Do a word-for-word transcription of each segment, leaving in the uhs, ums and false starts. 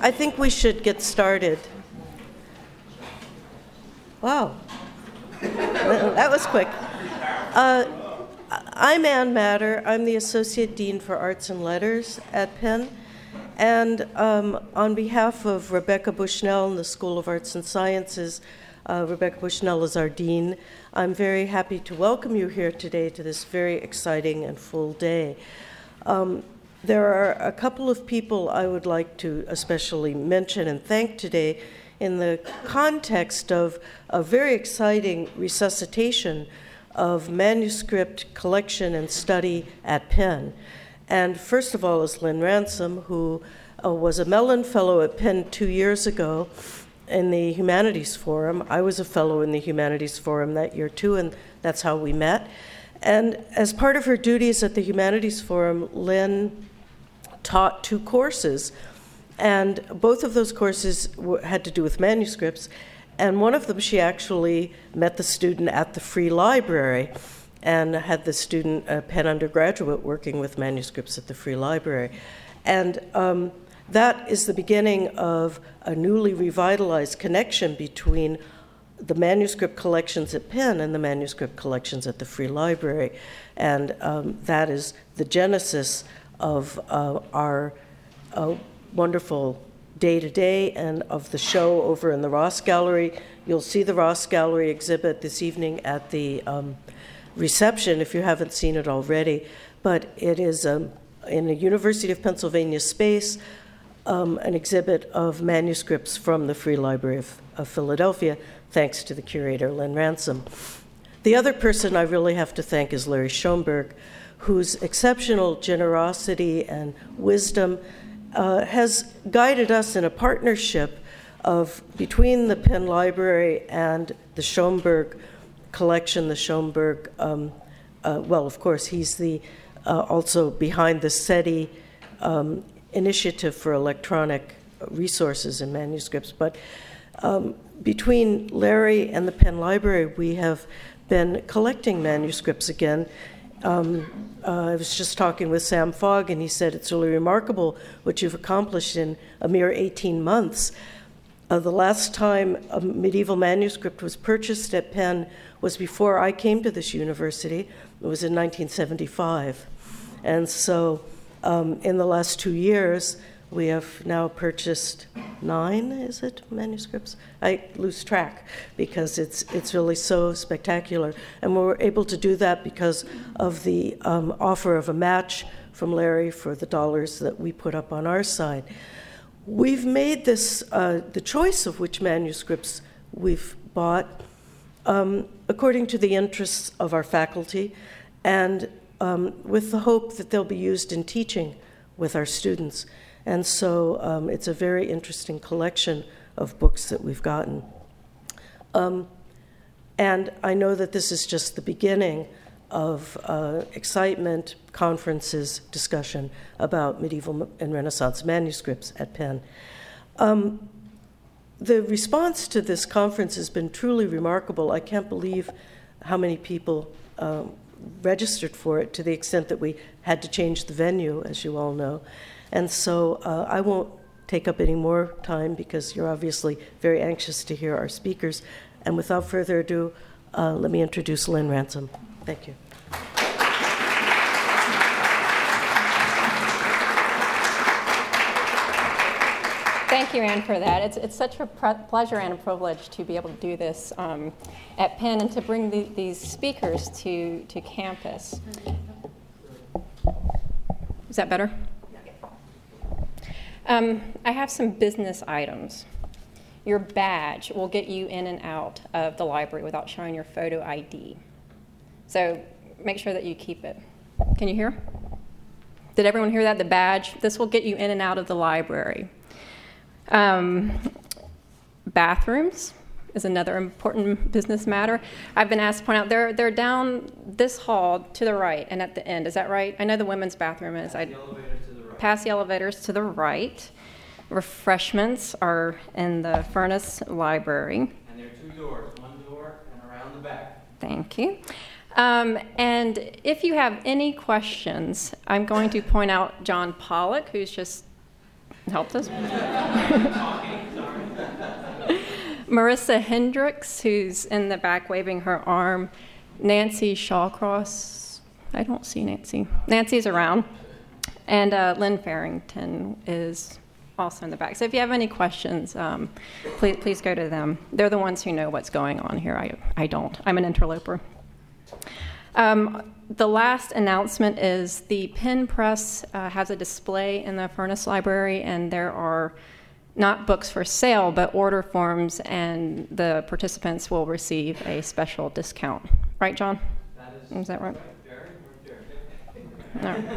I think we should get started. Wow, that was quick. Uh, I'm Ann Matter. I'm the Associate Dean for Arts and Letters at Penn. And um, on behalf of Rebecca Bushnell and the School of Arts and Sciences, uh, Rebecca Bushnell is our dean. I'm very happy to welcome you here today to this very exciting and full day. Um, there are a couple of people I would like to especially mention and thank today in the context of a very exciting resuscitation of manuscript collection and study at Penn. And first of all is Lynn Ransom, who uh, was a Mellon Fellow at Penn two years ago in the Humanities Forum. I was a fellow in the Humanities Forum that year too, and that's how we met. And as part of her duties at the Humanities Forum, Lynn taught two courses, and both of those courses w- had to do with manuscripts, and one of them she actually met the student at the Free Library and had the student, a Penn undergraduate, working with manuscripts at the Free Library. And um, that is the beginning of a newly revitalized connection between the manuscript collections at Penn and the manuscript collections at the Free Library. And um, that is the genesis of uh, our uh, wonderful day-to-day and of the show over in the Ross Gallery. You'll see the Ross Gallery exhibit this evening at the um, reception if you haven't seen it already. But it is um, in the University of Pennsylvania space, um, an exhibit of manuscripts from the Free Library of, of Philadelphia, thanks to the curator, Lynn Ransom. The other person I really have to thank is Larry Schoenberg, whose exceptional generosity and wisdom uh, has guided us in a partnership of between the Penn Library and the Schoenberg collection, the Schoenberg, um, uh, well, of course, he's the uh, also behind the SETI um, initiative for electronic resources and manuscripts, but um, between Larry and the Penn Library, we have been collecting manuscripts again. Um, uh, I was just talking with Sam Fogg, and he said it's really remarkable what you've accomplished in a mere eighteen months. Uh, the last time a medieval manuscript was purchased at Penn was before I came to this university. It was in nineteen seventy-five. And so um, in the last two years, we have now purchased nine, is it, manuscripts? I lose track because it's it's really so spectacular. And we were able to do that because of the um, offer of a match from Larry for the dollars that we put up on our side. We've made this, uh, the choice of which manuscripts we've bought um, according to the interests of our faculty and um, with the hope that they'll be used in teaching with our students. And so um, it's a very interesting collection of books that we've gotten. Um, and I know that this is just the beginning of uh, excitement, conferences, discussion about medieval and Renaissance manuscripts at Penn. Um, the response to this conference has been truly remarkable. I can't believe how many people um, registered for it, to the extent that we had to change the venue, as you all know. And so uh, I won't take up any more time because you're obviously very anxious to hear our speakers. And without further ado, uh, let me introduce Lynn Ransom. Thank you. Thank you, Anne, for that. It's, it's such a pre- pleasure and a privilege to be able to do this um, at Penn and to bring the, these speakers to, to campus. Is that better? Um, I have some business items. Your badge will get you in and out of the library without showing your photo I D. So make sure that you keep it. Can you hear? Did everyone hear that? The badge? This will get you in and out of the library. Um, bathrooms is another important business matter. I've been asked to point out they're they're down this hall to the right and at the end. Is that right? I know the women's bathroom is. I pass the elevators to the right. Refreshments are in the Furnace Library. And there are two doors, one door and around the back. Thank you. Um, and if you have any questions, I'm going to point out John Pollock, who's just Helped us. Marissa Hendricks, who's in the back waving her arm. Nancy Shawcross. I don't see Nancy. Nancy's around. And uh, Lynn Farrington is also in the back. So if you have any questions, um, please, please go to them. They're the ones who know what's going on here. I, I don't. I'm an interloper. Um, the last announcement is the Penn Press uh, has a display in the Furness Library, and there are not books for sale, but order forms, and the participants will receive a special discount. Right, John? That is, is that right? right No.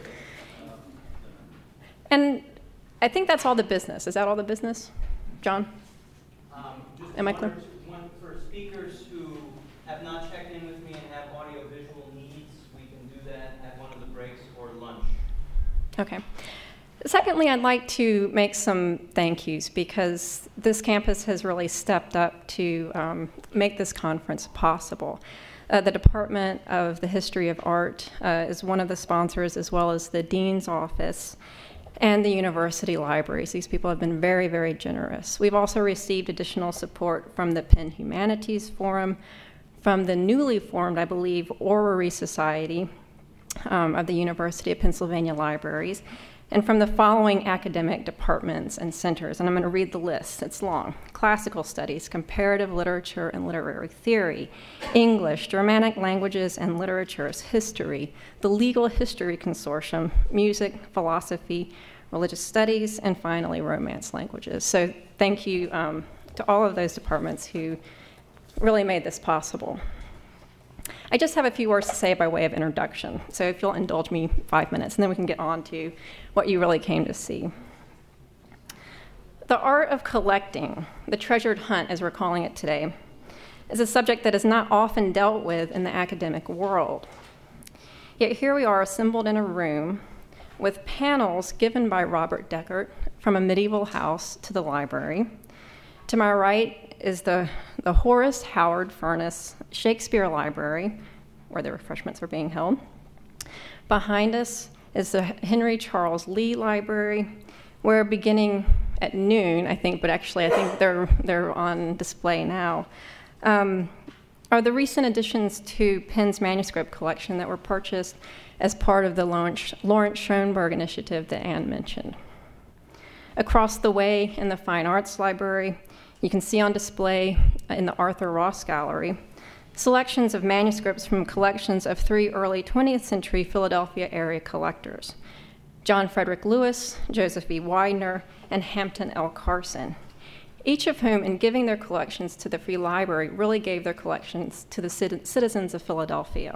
And I think that's all the business. Is that all the business, John? Um, just Am I one clear? or two- One for speakers who have not checked in with me and have audio-visual needs, we can do that at one of the breaks or lunch. Okay. Secondly, I'd like to make some thank yous because this campus has really stepped up to um, make this conference possible. Uh, the Department of the History of Art uh, is one of the sponsors, as well as the Dean's Office and the university libraries. These people have been very, very generous. We've also received additional support from the Penn Humanities Forum, from the newly formed, I believe, Orrery Society um, of the University of Pennsylvania Libraries, and from the following academic departments and centers. And I'm going to read the list. It's long. Classical Studies, Comparative Literature and Literary Theory, English, Germanic Languages and Literatures, History, the Legal History Consortium, Music, Philosophy, Religious Studies, and finally, Romance Languages. So thank you um, to all of those departments who really made this possible. I just have a few words to say by way of introduction, so if you'll indulge me five minutes, and then we can get on to what you really came to see. The art of collecting, the treasured hunt as we're calling it today, is a subject that is not often dealt with in the academic world. Yet here we are assembled in a room with panels given by Robert Deckert from a medieval house to the library. To my right is the, the Horace Howard Furness Shakespeare Library, where the refreshments are being held. Behind us is the Henry Charles Lee Library, where beginning at noon, I think, but actually I think they're, they're on display now, um, are the recent additions to Penn's manuscript collection that were purchased as part of the Lawrence, Lawrence Schoenberg initiative that Anne mentioned. Across the way in the Fine Arts Library, you can see on display in the Arthur Ross Gallery selections of manuscripts from collections of three early twentieth century Philadelphia area collectors, John Frederick Lewis, Joseph E. Widener, and Hampton L. Carson, each of whom, in giving their collections to the Free Library, really gave their collections to the citizens of Philadelphia.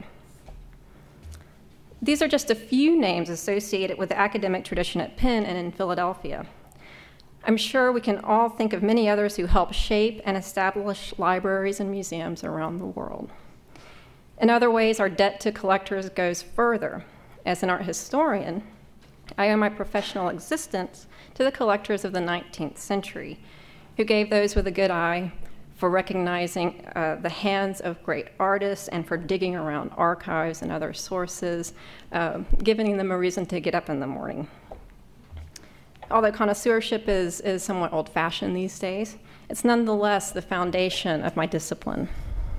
These are just a few names associated with the academic tradition at Penn and in Philadelphia. I'm sure we can all think of many others who helped shape and establish libraries and museums around the world. In other ways, our debt to collectors goes further. As an art historian, I owe my professional existence to the collectors of the nineteenth century, who gave those with a good eye for recognizing uh, the hands of great artists and for digging around archives and other sources, uh, giving them a reason to get up in the morning. Although connoisseurship is, is somewhat old-fashioned these days, it's nonetheless the foundation of my discipline.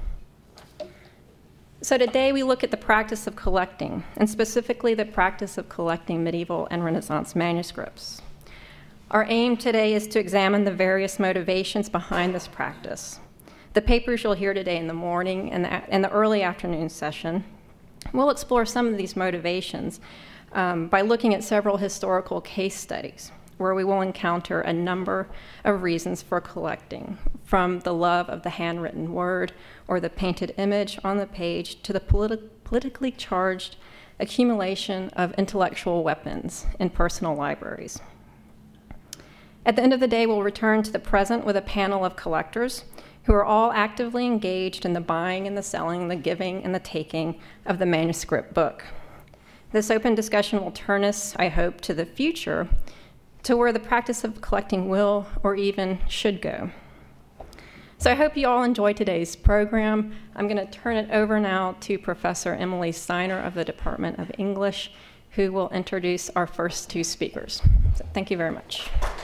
So today we look at the practice of collecting, and specifically the practice of collecting medieval and Renaissance manuscripts. Our aim today is to examine the various motivations behind this practice. The papers you'll hear today in the morning and the, and the early afternoon session, we'll explore some of these motivations um, by looking at several historical case studies, where we will encounter a number of reasons for collecting, from the love of the handwritten word or the painted image on the page to the politi- politically charged accumulation of intellectual weapons in personal libraries. At the end of the day, we'll return to the present with a panel of collectors who are all actively engaged in the buying and the selling, the giving and the taking of the manuscript book. This open discussion will turn us, I hope, to the future, to where the practice of collecting will or even should go. So I hope you all enjoyed today's program. I'm going to turn it over now to Professor Emily Steiner of the Department of English, who will introduce our first two speakers. So thank you very much.